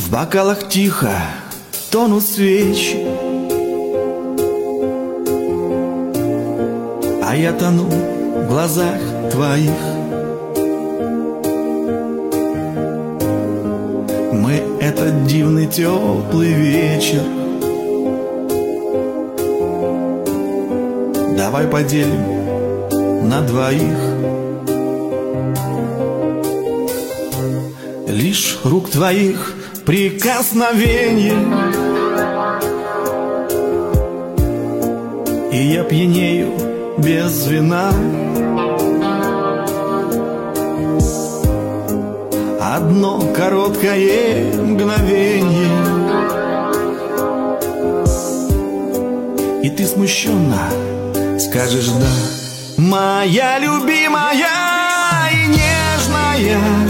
В бокалах тихо тонут свечи, а я тону в глазах твоих. Мы этот дивный теплый вечер давай поделим на двоих. Лишь рук твоих прикосновенье, и я пьянею без вина. Одно короткое мгновенье, и ты смущенно скажешь «да». Моя любимая и нежная,